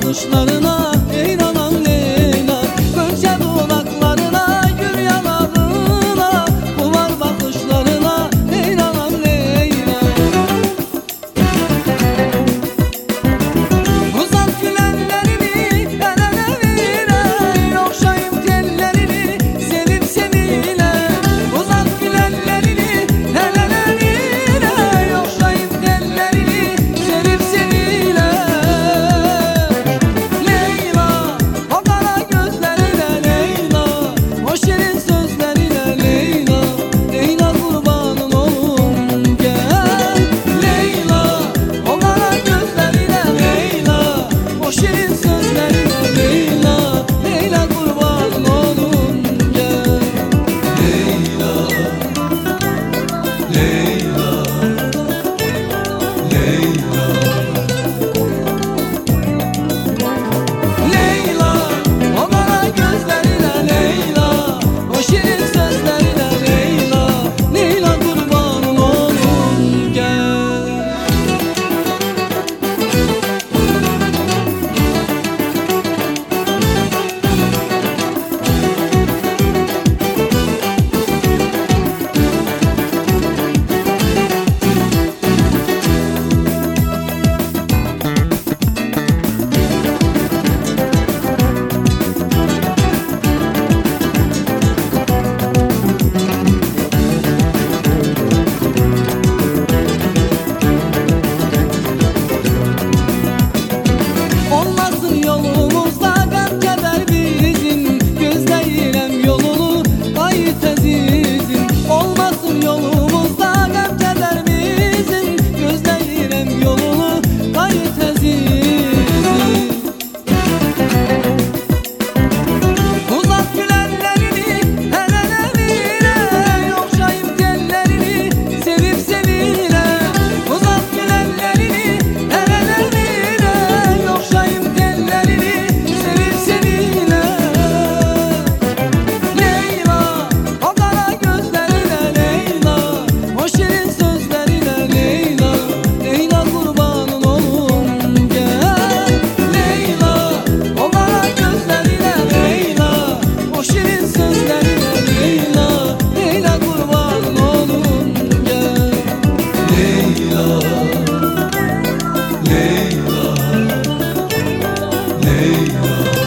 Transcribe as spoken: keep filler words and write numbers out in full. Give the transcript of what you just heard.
bakışlarına ey anam Leyla, Gönce dudaklarına, gül yanağına, kumar bakışlarına ey anam Leyla. Uzat gül ellerini el ele, okşayıp tellerini sevip seviyle. Uzat gül ellerini el ele, okşayıp tellerini sevip seviyle. Leyla, o kara gözlerine Leyla, o şirin sözlerine Leyla, Leyla kurbanın olum gel. Leyla, o kara gözlerine Leyla, o şirin sözlerine Leyla, Leyla kurbanın olum gel. Leyla, Leyla, Leyla. Leyla, o kara gözlerine Leyla, o şirin sözlerine Leyla, Leyla kurbanın olum gel. Olmasın yolumuzda gam keder bizim, gözleyelim yolunu gayet azizim. Olmasın yolumuzda gam keder bizim, gözleyelim yolunu gayet azizim. Uzat gül ellerini el ele, okşayıp tellerini sevip seviyle. Uzat gül ellerini el ele, okşayıp tellerini sevip seviyle. Leyla, o kara gözlerine Leyla, o şirin sözlerine Leyla, Leyla kurbanın olum gel. Leyla, o kara gözlerine Leyla, o şirin sözlerine Leyla, Leyla kurbanın olum gel. Leyla, Leyla, Leyla.